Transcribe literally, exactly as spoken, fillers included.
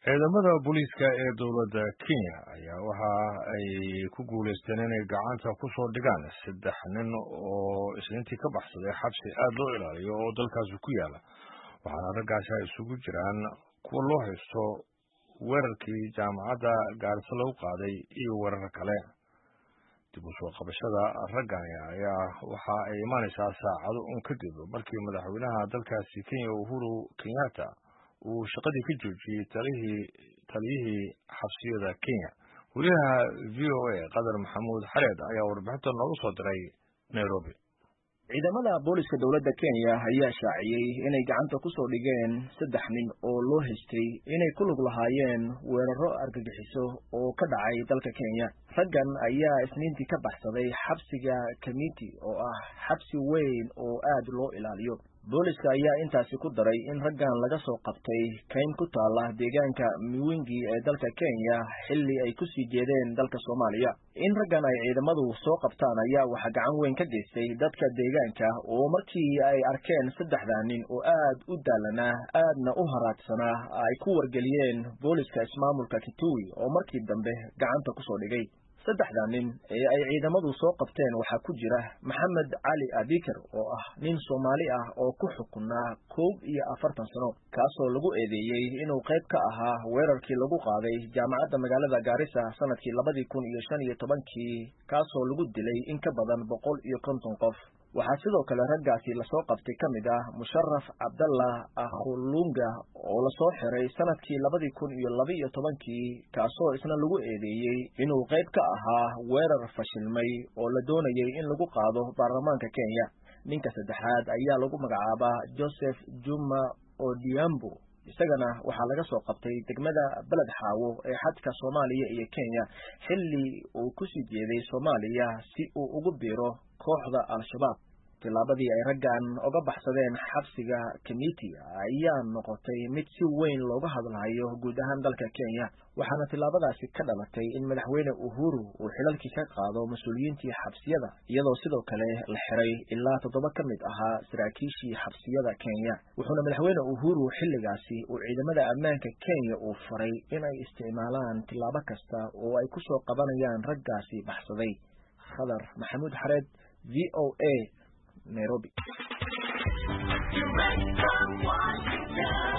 ciidamada booliiska ee dowladda Kenya ayaa waxa ay ku guuleysteen inay gacanta ku soo dhigaan saddex nin oo isniintii ka baxsaday xabsi aad loo ilaaliyo oo dalkaasi ku yaala waxaana raggaasi ay isugu jiraan kuwa loo haysto weerarkii jaamacadda Gaarisa lagu qaaday iyo weerar kale dib u soo qabashada raggan ayaa waxa ay imaanaysaa saacado un kadib markii madaxweynaha dalkaasi Kenya Uhuru Kenyatta uu shaqadii ka joojiyay talihii taliyihii xabsiyada Kenya wariyaha V O A Qadar Maxamuud Xareed ayaa warbixinta noogu soo diray Nairobi. ciidamada booliska dowladda Kenya ayaa shaaciyay inay gacanta ku soo dhigeen saddex nin oo loo haystay inay ku lug lahaayeen weeraro argagixiso oo ka dhacay dalka Kenya. raggan ayaa isniintii ka baxsaday xabsiga Kamiti oo ah xabsi weyn oo aad loo ilaaliyo. booliska ayaa intaasi ku daray in raggan laga soo qabtay kayn ku taala deegaanka Miwingi ee dalka Kenya xilli ay ku sii jeedeen dalka Soomaaliya. in raggan ay ciidamadu soo qabtaan ayaa waxa gacan weyn ka geystay dadka deegaanka oo markii ay arkeen saddexda nin oo aad u daalana aadna u haraadsanaa ay ku wargeliyeen booliska ismaamulka Kitui oo markii dambe gacanta ku soo dhigay. saddexda nin ee ay ciidamadu soo qabteen waxaa ku jira Maxamed Cali Abikar oo ah nin Soomaali ah oo ku xukunaa koob iyo afartan sano kaasoo lagu eedeeyay inuu qayb ka ahaa weerarkii lagu qaaday jaamacadda magaalada Gaarisa sanadkii labadii kun iyo shan iyo tobankii kaasoo lagu dilay in ka badan boqol iyo konton qof. waxaa sidoo kale raggaasi lasoo qabtay ka mid ah Musharraf Abdallah Akhulunga oo lasoo xiray sanadkii labadii kun iyo laba iyo tobankii kaasoo isna lagu eedeeyey inuu qayb ka ahaa weerar fashilmay oo la doonayay in lagu qaado baarlamaanka Kenya. ninka saddexaad ayaa lagu magacaabaa Joseph Juma Odhiambo isagana waxaa laga soo qabtay degmada Balad Xaawo ee xadka Soomaaliya iyo Kenya xilli uu ku sii jeeday Soomaaliya si uu ugu biiro kooxda Al-Shabaab. tilaabadii ay raggan uga baxsadeen xabsiga Kamiti ayaa noqotay mid si weyn looga hadlayo guud ahaan dalka Kenya waxaana tilaabadaasi ka dhalatay in madaxweyne Uhuru uu xilalkii ka qaado mas'uuliyiintii xabsiyada iyadoo sidoo kale la xiray ilaa toddoba ka mid ahaa saraakiishii xabsiyada Kenya. wuxuuna madaxweyne Uhuru xilligaasi uu ciidamada ammaanka Kenya uu faray inay isticmaalaan tilaabo kasta oo ay ku soo qabanayaan raggaasi baxsaday. Qadar Maxamuud Xareed, V O A, Nairobi.